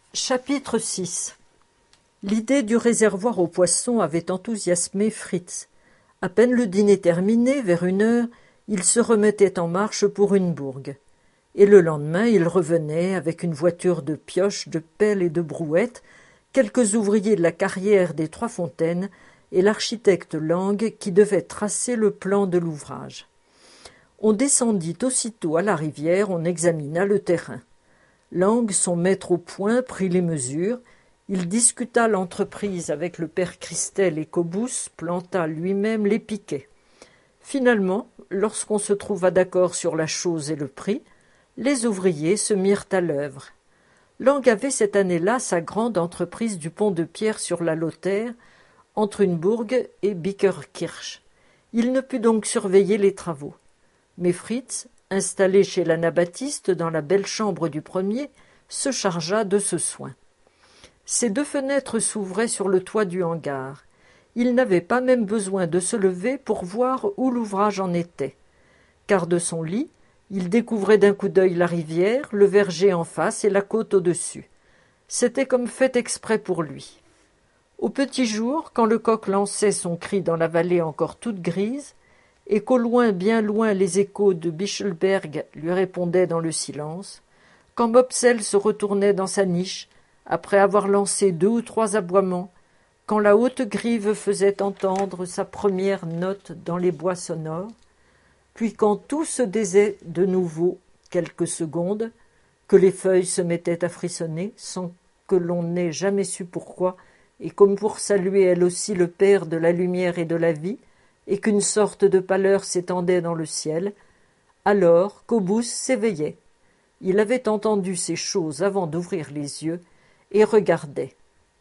Chapitre 6. L'idée du réservoir aux poissons avait enthousiasmé Fritz. À peine le dîner terminé, vers 1 heure, il se remettait en marche pour Une-Bourg. Et le lendemain, il revenait avec une voiture de pioches, de pelles et de brouettes, quelques ouvriers de la carrière des Trois-Fontaines et l'architecte Lang qui devait tracer le plan de l'ouvrage. On descendit aussitôt à la rivière, on examina le terrain. Lang, son maître au point, prit les mesures. Il discuta l'entreprise avec le père Christelle et Cobus planta lui-même les piquets. Finalement, lorsqu'on se trouva d'accord sur la chose et le prix, les ouvriers se mirent à l'œuvre. Lang avait cette année-là sa grande entreprise du pont de pierre sur la Lauter, entre Une-Bourg et Bickerkirch. Il ne put donc surveiller les travaux. Mais Fritz, installé chez l'anabaptiste dans la belle chambre du premier, se chargea de ce soin. Ses 2 fenêtres s'ouvraient sur le toit du hangar. Il n'avait pas même besoin de se lever pour voir où l'ouvrage en était, car de son lit, il découvrait d'un coup d'œil la rivière, le verger en face et la côte au-dessus. C'était comme fait exprès pour lui. Au petit jour, quand le coq lançait son cri dans la vallée encore toute grise, et qu'au loin, bien loin, les échos de Bichelberg lui répondaient dans le silence, quand Mopsel se retournait dans sa niche, après avoir lancé 2 ou 3 aboiements, quand la haute grive faisait entendre sa première note dans les bois sonores, puis quand tout se taisait de nouveau quelques secondes, que les feuilles se mettaient à frissonner, sans que l'on n'ait jamais su pourquoi, et comme pour saluer elle aussi le Père de la lumière et de la vie, et qu'une sorte de pâleur s'étendait dans le ciel, alors Cobus s'éveillait. Il avait entendu ces choses avant d'ouvrir les yeux, et regardait.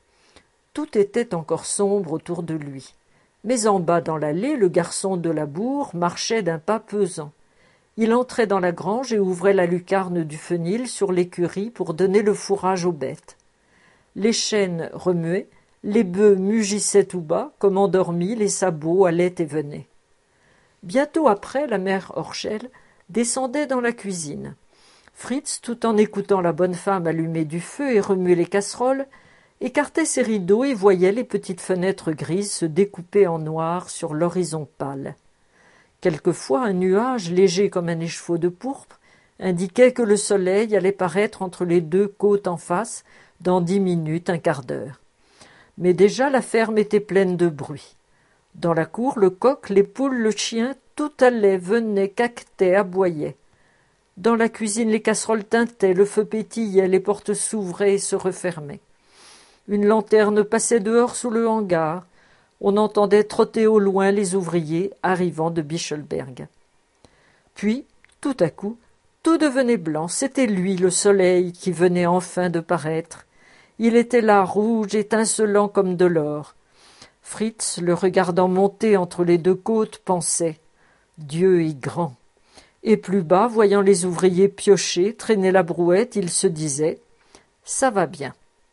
Tout était encore sombre autour de lui. Mais en bas dans l'allée, le garçon de la bourre marchait d'un pas pesant. Il entrait dans la grange et ouvrait la lucarne du fenil sur l'écurie pour donner le fourrage aux bêtes. Les chênes remuaient, les bœufs mugissaient tout bas, comme endormis, les sabots allaient et venaient. Bientôt après, la mère Horschel descendait dans la cuisine. Fritz, tout en écoutant la bonne femme allumer du feu et remuer les casseroles, écartait ses rideaux et voyait les petites fenêtres grises se découper en noir sur l'horizon pâle. Quelquefois, un nuage, léger comme un écheveau de pourpre, indiquait que le soleil allait paraître entre les 2 côtes en face dans 10 minutes, un quart d'heure. Mais déjà la ferme était pleine de bruit. Dans la cour, le coq, les poules, le chien, tout allait, venait, caquetait, aboyait. Dans la cuisine, les casseroles tintaient, le feu pétillait, les portes s'ouvraient et se refermaient. Une lanterne passait dehors sous le hangar. On entendait trotter au loin les ouvriers arrivant de Bichelberg. Puis, tout à coup, tout devenait blanc. C'était lui, le soleil, qui venait enfin de paraître. Il était là, rouge, étincelant comme de l'or. Fritz, le regardant monter entre les 2 côtes, pensait « Dieu est grand ». Et plus bas, voyant les ouvriers piocher, traîner la brouette, il se disait « Ça va bien ».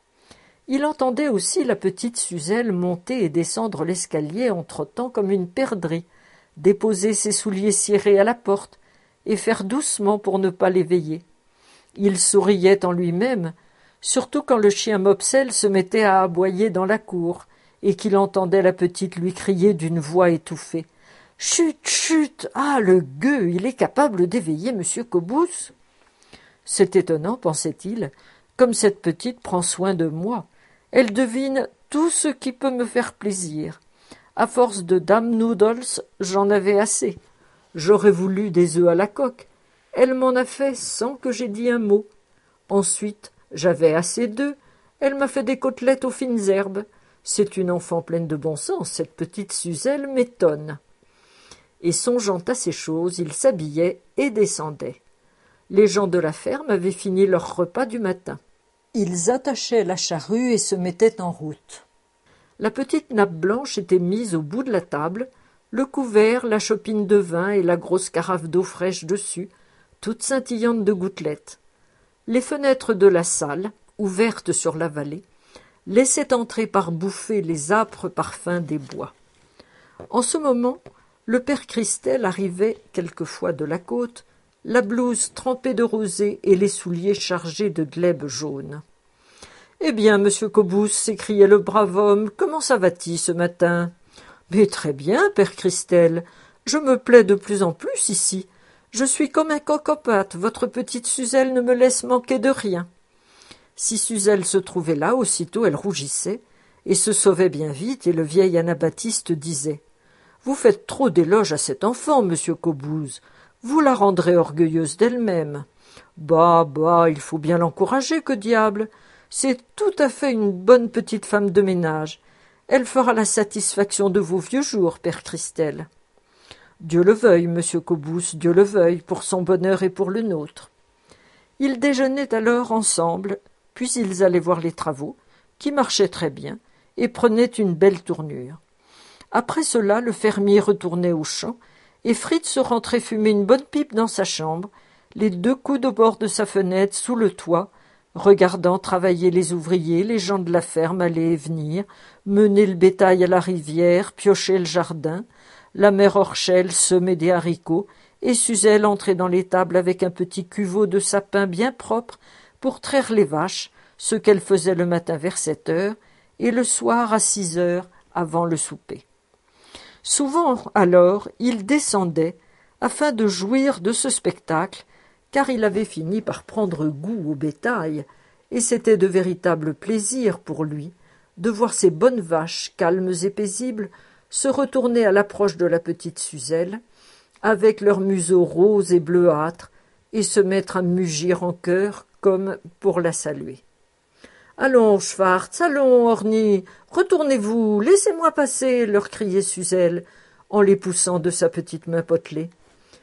Il entendait aussi la petite Suzel monter et descendre l'escalier en trottant comme une perdrix, déposer ses souliers cirés à la porte et faire doucement pour ne pas l'éveiller. Il souriait en lui-même, surtout quand le chien Mopsel se mettait à aboyer dans la cour et qu'il entendait la petite lui crier d'une voix étouffée « Chut, chut! Ah, le gueux! Il est capable d'éveiller monsieur Cobus !» C'est étonnant, pensait-il, comme cette petite prend soin de moi. Elle devine tout ce qui peut me faire plaisir. À force de dame noodles, j'en avais assez. J'aurais voulu des œufs à la coque. Elle m'en a fait sans que j'aie dit un mot. Ensuite, j'avais assez d'œufs. Elle m'a fait des côtelettes aux fines herbes. C'est une enfant pleine de bon sens, cette petite Suzel m'étonne. Et songeant à ces choses, il s'habillait et descendait. Les gens de la ferme avaient fini leur repas du matin. Ils attachaient la charrue et se mettaient en route. La petite nappe blanche était mise au bout de la table, le couvert, la chopine de vin et la grosse carafe d'eau fraîche dessus, toute scintillante de gouttelettes. Les fenêtres de la salle, ouvertes sur la vallée, laissaient entrer par bouffées les âpres parfums des bois. En ce moment, le père Christelle arrivait quelquefois de la côte, la blouse trempée de rosée et les souliers chargés de glèbes jaunes. Eh bien, monsieur Cobus, s'écriait le brave homme, comment ça va-t-il ce matin? Mais très bien, père Christelle. Je me plais de plus en plus ici. Je suis comme un coq aux pattes. Votre petite Suzelle ne me laisse manquer de rien. Si Suzelle se trouvait là, aussitôt elle rougissait et se sauvait bien vite, et le vieil anabaptiste disait: Vous faites trop d'éloges à cette enfant, monsieur Cobus. Vous la rendrez orgueilleuse d'elle-même. Bah, il faut bien l'encourager, que diable. C'est tout à fait une bonne petite femme de ménage. Elle fera la satisfaction de vos vieux jours, père Christelle. Dieu le veuille, monsieur Cobus, Dieu le veuille, pour son bonheur et pour le nôtre. Ils déjeunaient alors ensemble, puis ils allaient voir les travaux, qui marchaient très bien, et prenaient une belle tournure. Après cela, le fermier retournait au champ, et Fritz rentrait fumer une bonne pipe dans sa chambre, les deux coudes au bord de sa fenêtre, sous le toit, regardant travailler les ouvriers, les gens de la ferme aller et venir, mener le bétail à la rivière, piocher le jardin, la mère Orchel semer des haricots, et Suzelle entrer dans l'étable avec un petit cuveau de sapin bien propre pour traire les vaches, ce qu'elle faisait le matin vers 7 heures, et le soir à 6 heures avant le souper. Souvent, alors, il descendait, afin de jouir de ce spectacle, car il avait fini par prendre goût au bétail, et c'était de véritables plaisirs pour lui de voir ces bonnes vaches, calmes et paisibles, se retourner à l'approche de la petite Suzelle, avec leurs museaux roses et bleuâtres, et se mettre à mugir en chœur comme pour la saluer. Allons, Schwartz, allons, Orny, retournez-vous, laissez-moi passer, leur criait Suzelle, en les poussant de sa petite main potelée.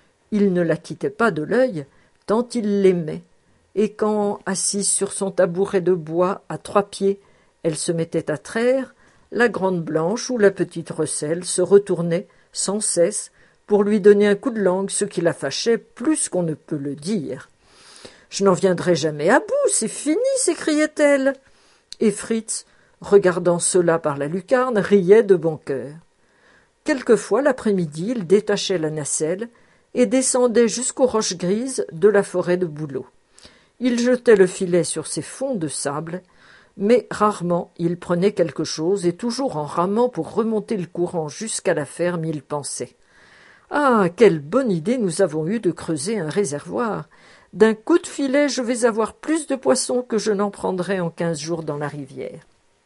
Il ne la quittait pas de l'œil, tant il l'aimait, et quand, assise sur son tabouret de bois à 3 pieds, elle se mettait à traire, la grande Blanche ou la petite Recelle se retournaient sans cesse pour lui donner un coup de langue, ce qui la fâchait plus qu'on ne peut le dire. « Je n'en viendrai jamais à bout, c'est fini !» s'écriait-elle. Et Fritz, regardant cela par la lucarne, riait de bon cœur. Quelquefois, l'après-midi, il détachait la nacelle et descendait jusqu'aux roches grises de la forêt de bouleaux. Il jetait le filet sur ces fonds de sable, mais rarement il prenait quelque chose, et toujours en ramant pour remonter le courant jusqu'à la ferme, il pensait: « Ah, quelle bonne idée nous avons eue de creuser un réservoir! D'un coup de filet, je vais avoir plus de poissons que je n'en prendrai en 15 jours dans la rivière. »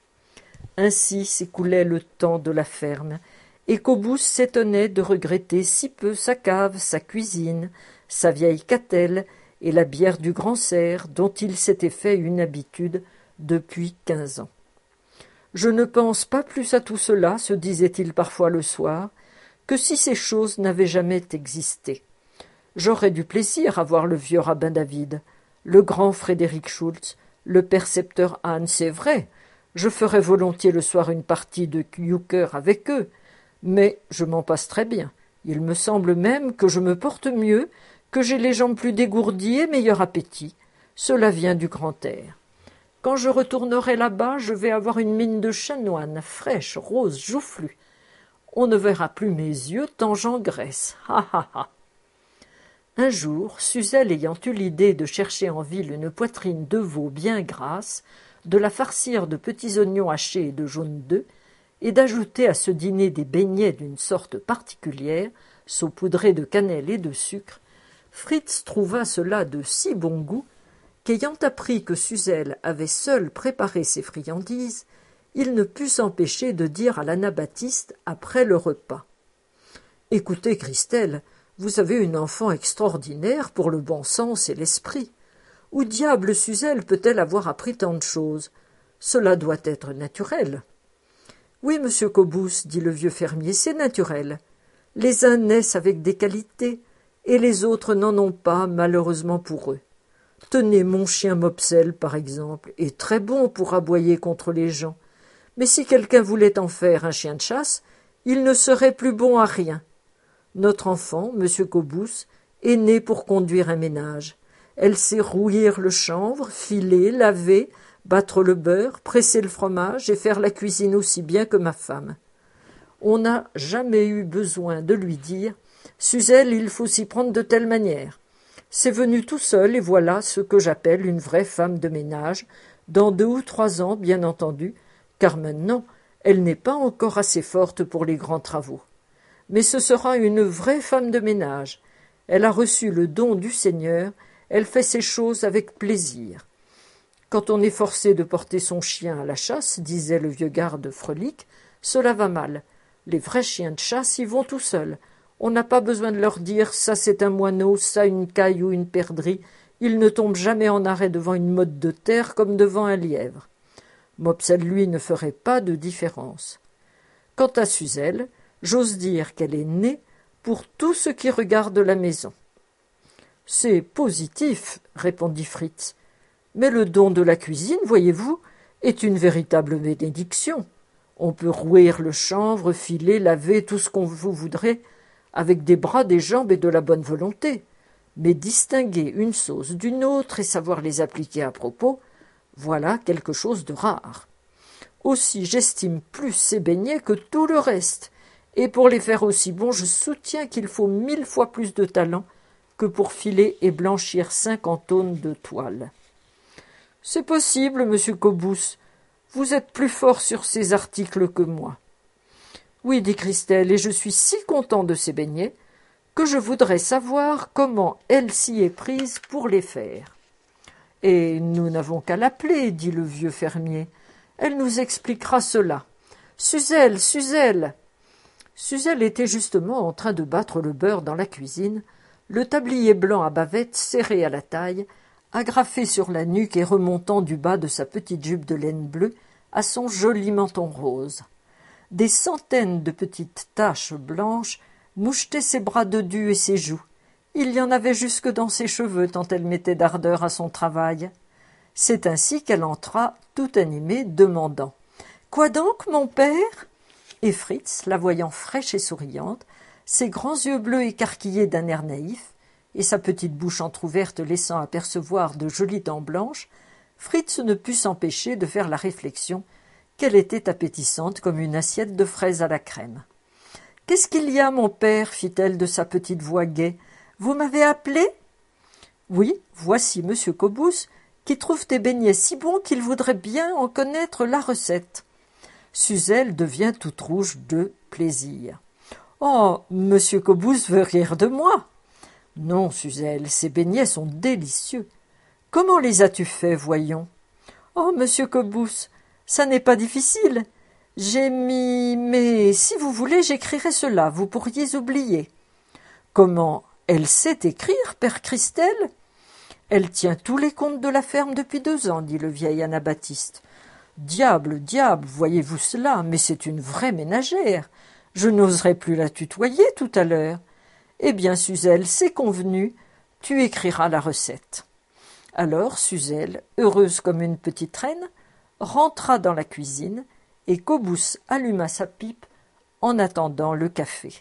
Ainsi s'écoulait le temps de la ferme, et Cobus s'étonnait de regretter si peu sa cave, sa cuisine, sa vieille catelle et la bière du Grand Cerf, dont il s'était fait une habitude depuis 15 ans. « Je ne pense pas plus à tout cela, se disait-il parfois le soir, que si ces choses n'avaient jamais existé. J'aurais du plaisir à voir le vieux rabbin David, le grand Frédéric Schultz, le percepteur Hahn, c'est vrai, je ferais volontiers le soir une partie de euchre avec eux, mais je m'en passe très bien. Il me semble même que je me porte mieux, que j'ai les jambes plus dégourdies et meilleur appétit. Cela vient du grand air. Quand je retournerai là-bas, je vais avoir une mine de chanoine, fraîche, rose, joufflue. On ne verra plus mes yeux tant j'engraisse. Ha ha ha. Un jour, Suzelle ayant eu l'idée de chercher en ville une poitrine de veau bien grasse, de la farcir de petits oignons hachés et de jaune d'œufs, et d'ajouter à ce dîner des beignets d'une sorte particulière, saupoudrés de cannelle et de sucre, Fritz trouva cela de si bon goût qu'ayant appris que Suzelle avait seule préparé ces friandises, il ne put s'empêcher de dire à l'anabaptiste après le repas: « Écoutez, Christelle, vous avez une enfant extraordinaire pour le bon sens et l'esprit. Où diable Suzelle peut-elle avoir appris tant de choses? Cela doit être naturel. » « Oui, monsieur Cobus, dit le vieux fermier, c'est naturel. Les uns naissent avec des qualités, et les autres n'en ont pas, malheureusement pour eux. Tenez, mon chien Mopsel, par exemple, est très bon pour aboyer contre les gens. Mais si quelqu'un voulait en faire un chien de chasse, il ne serait plus bon à rien. Notre enfant, monsieur Cobus, est né pour conduire un ménage. Elle sait rouillir le chanvre, filer, laver, battre le beurre, presser le fromage et faire la cuisine aussi bien que ma femme. On n'a jamais eu besoin de lui dire « Suzelle, il faut s'y prendre de telle manière. » C'est venu tout seul, et voilà ce que j'appelle une vraie femme de ménage, Dans 2 ou 3 ans, bien entendu, car maintenant, elle n'est pas encore assez forte pour les grands travaux. Mais ce sera une vraie femme de ménage. Elle a reçu le don du Seigneur, elle fait ses choses avec plaisir. Quand on est forcé de porter son chien à la chasse, disait le vieux garde Frelique, cela va mal. Les vrais chiens de chasse y vont tout seuls. On n'a pas besoin de leur dire « ça c'est un moineau, ça une caille ou une perdrix ». Ils ne tombent jamais en arrêt devant une motte de terre comme devant un lièvre. Mopsel, lui, ne ferait pas de différence. Quant à Suzel, j'ose dire qu'elle est née pour tout ce qui regarde la maison. « C'est positif, répondit Fritz. Mais le don de la cuisine, voyez-vous, est une véritable bénédiction. On peut rouer le chanvre, filer, laver, tout ce qu'on vous voudrez, avec des bras, des jambes et de la bonne volonté. Mais distinguer une sauce d'une autre et savoir les appliquer à propos, voilà quelque chose de rare. Aussi, j'estime plus ces beignets que tout le reste, et pour les faire aussi bons, je soutiens qu'il faut 1000 fois plus de talent que pour filer et blanchir 50 aunes de toile. C'est possible, monsieur Cobus. Vous êtes plus fort sur ces articles que moi. Oui, dit Christelle, et je suis si content de ces beignets que je voudrais savoir comment elle s'y est prise pour les faire. Et nous n'avons qu'à l'appeler, dit le vieux fermier. Elle nous expliquera cela. Suzel, Suzel. Suzel était justement en train de battre le beurre dans la cuisine, le tablier blanc à bavettes serré à la taille, agrafé sur la nuque et remontant du bas de sa petite jupe de laine bleue à son joli menton rose. Des centaines de petites taches blanches mouchetaient ses bras dodus et ses joues. Il y en avait jusque dans ses cheveux tant elle mettait d'ardeur à son travail. C'est ainsi qu'elle entra, tout animée, demandant « Quoi donc, mon père ?» Et Fritz, la voyant fraîche et souriante, ses grands yeux bleus écarquillés d'un air naïf, et sa petite bouche entr'ouverte laissant apercevoir de jolies dents blanches, Fritz ne put s'empêcher de faire la réflexion qu'elle était appétissante comme une assiette de fraises à la crème. « Qu'est-ce qu'il y a, mon père ?» fit-elle de sa petite voix gaie. « Vous m'avez appelé ?»« Oui, voici monsieur Cobus, qui trouve tes beignets si bons qu'il voudrait bien en connaître la recette. » Suzel devient toute rouge de plaisir. « Oh, monsieur Cobus veut rire de moi !»« Non, Suzel, ces beignets sont délicieux. Comment les as-tu faits, voyons ?»« Oh, monsieur Cobus, ça n'est pas difficile. J'ai mis... Mais si vous voulez, j'écrirai cela, vous pourriez oublier. »« Comment, elle sait écrire, père Christelle ?»« Elle tient tous les comptes de la ferme depuis 2 ans, dit le vieil anabaptiste. »« Diable, diable, voyez-vous cela, mais c'est une vraie ménagère. Je n'oserais plus la tutoyer tout à l'heure. Eh bien, Suzel, c'est convenu, tu écriras la recette. » Alors Suzel, heureuse comme une petite reine, rentra dans la cuisine et Cobus alluma sa pipe en attendant le café.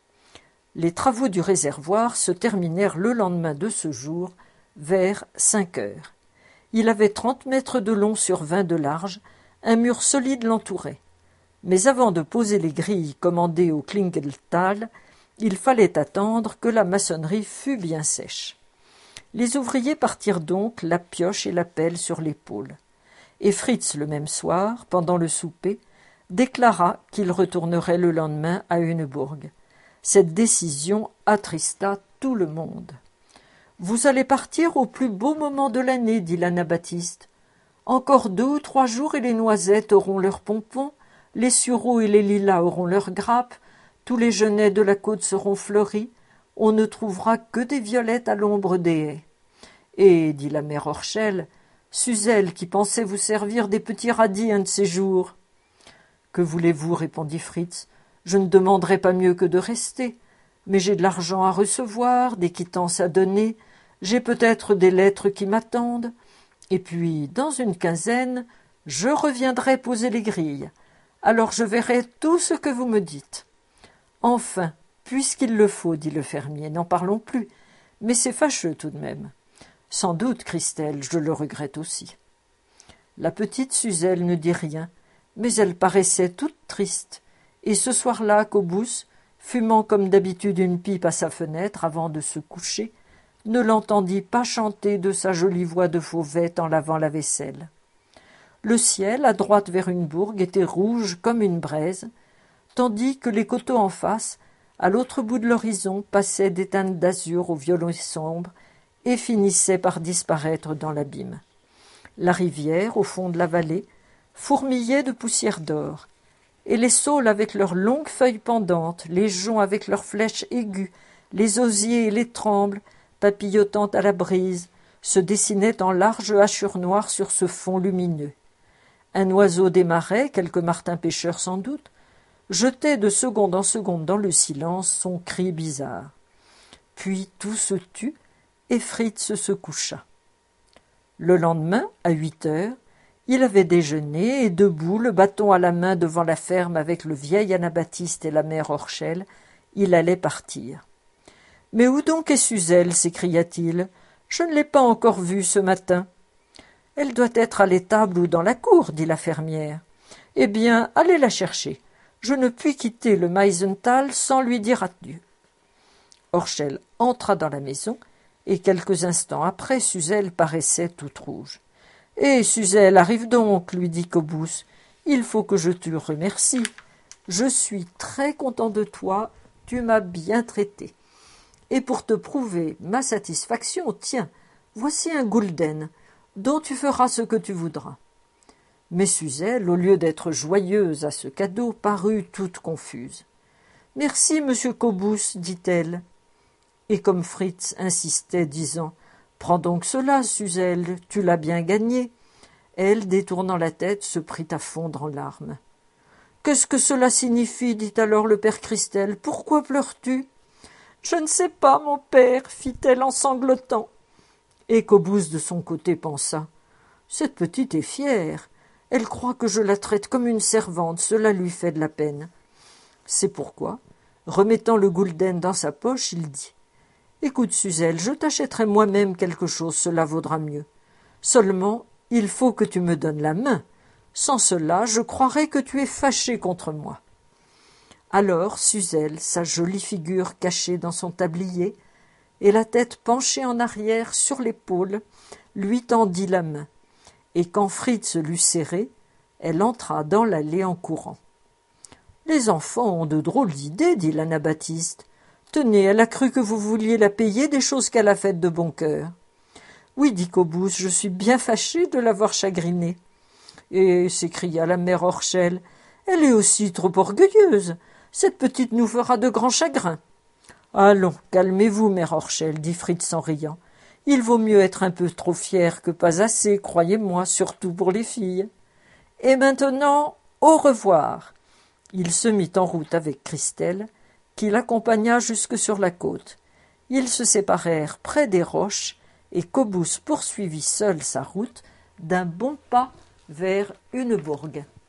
Les travaux du réservoir se terminèrent le lendemain de ce jour, vers 5 heures. Il avait 30 mètres de long sur 20 de large, un mur solide l'entourait. Mais avant de poser les grilles commandées au Klingelthal, il fallait attendre que la maçonnerie fût bien sèche. Les ouvriers partirent donc la pioche et la pelle sur l'épaule. Et Fritz, le même soir, pendant le souper, déclara qu'il retournerait le lendemain à Hunebourg. Cette décision attrista tout le monde. « Vous allez partir au plus beau moment de l'année, dit l'anabaptiste. Encore 2 ou 3 jours et les noisettes auront leurs pompons, les sureaux et les lilas auront leurs grappes, tous les genêts de la côte seront fleuris, on ne trouvera que des violettes à l'ombre des haies. Et, dit la mère Orchel, Suzel qui pensait vous servir des petits radis un de ces jours. Que voulez-vous, répondit Fritz, je ne demanderai pas mieux que de rester, mais j'ai de l'argent à recevoir, des quittances à donner, j'ai peut-être des lettres qui m'attendent, et puis, dans une quinzaine, je reviendrai poser les grilles. Alors je verrai tout ce que vous me dites. Enfin, puisqu'il le faut, dit le fermier, n'en parlons plus, mais c'est fâcheux tout de même. Sans doute, Christelle, je le regrette aussi. La petite Suzel ne dit rien, mais elle paraissait toute triste, et ce soir-là, Cobus, fumant comme d'habitude une pipe à sa fenêtre avant de se coucher, ne l'entendit pas chanter de sa jolie voix de fauvette en lavant la vaisselle. Le ciel, à droite vers une bourg, était rouge comme une braise, tandis que les coteaux en face, à l'autre bout de l'horizon, passaient des teintes d'azur au violet sombre et finissaient par disparaître dans l'abîme. La rivière, au fond de la vallée, fourmillait de poussière d'or, et les saules avec leurs longues feuilles pendantes, les joncs avec leurs flèches aiguës, les osiers et les trembles, papillotant à la brise, se dessinaient en larges hachures noires sur ce fond lumineux. Un oiseau des marais, quelque martin pêcheur sans doute, jetait de seconde en seconde dans le silence son cri bizarre. Puis tout se tut, et Fritz se coucha. Le lendemain, à 8 heures, il avait déjeuné et, debout, le bâton à la main devant la ferme avec le vieil Anabaptiste et la mère Orchel, il allait partir. « Mais où donc est Suzel » s'écria-t-il. « Je ne l'ai pas encore vue ce matin. »« Elle doit être à l'étable ou dans la cour, » dit la fermière. « Eh bien, allez la chercher. Je ne puis quitter le Meisenthal sans lui dire adieu. » Orchel entra dans la maison, et quelques instants après, Suzel paraissait toute rouge. « Eh, Suzel, arrive donc, lui dit Cobus. Il faut que je te remercie. Je suis très content de toi, tu m'as bien traité. Et pour te prouver ma satisfaction, tiens, voici un gulden, dont tu feras ce que tu voudras. » Mais Suzel, au lieu d'être joyeuse à ce cadeau, parut toute confuse. « Merci, monsieur Cobus, dit-elle. Et comme Fritz insistait, disant « Prends donc cela, Suzel, tu l'as bien gagné », elle, détournant la tête, se prit à fondre en larmes. « Qu'est-ce que cela signifie » dit alors le père Christel. « Pourquoi pleures-tu ?»« Je ne sais pas, mon père, fit-elle en sanglotant. Et Cobus, de son côté, pensa « Cette petite est fière. Elle croit que je la traite comme une servante, cela lui fait de la peine. » C'est pourquoi, remettant le gulden dans sa poche, il dit « Écoute, Suzel, je t'achèterai moi-même quelque chose, cela vaudra mieux. Seulement, il faut que tu me donnes la main. Sans cela, je croirais que tu es fâché contre moi. » Alors Suzel, sa jolie figure cachée dans son tablier, et la tête penchée en arrière sur l'épaule, lui tendit la main, et quand Fritz l'eut serrée, elle entra dans l'allée en courant. « Les enfants ont de drôles d'idées, dit l'Anabaptiste. Tenez, elle a cru que vous vouliez la payer des choses qu'elle a faites de bon cœur. »« Oui, dit Cobus, je suis bien fâché de l'avoir chagrinée. »« Et, s'écria la mère Orchel, elle est aussi trop orgueilleuse. Cette petite nous fera de grands chagrins. »« Allons, calmez-vous, mère Orchel, dit Fritz en riant. Il vaut mieux être un peu trop fier que pas assez, croyez-moi, surtout pour les filles. Et maintenant, au revoir. » Il se mit en route avec Christelle, qui l'accompagna jusque sur la côte. Ils se séparèrent près des roches, et Cobus poursuivit seul sa route d'un bon pas vers une bourg.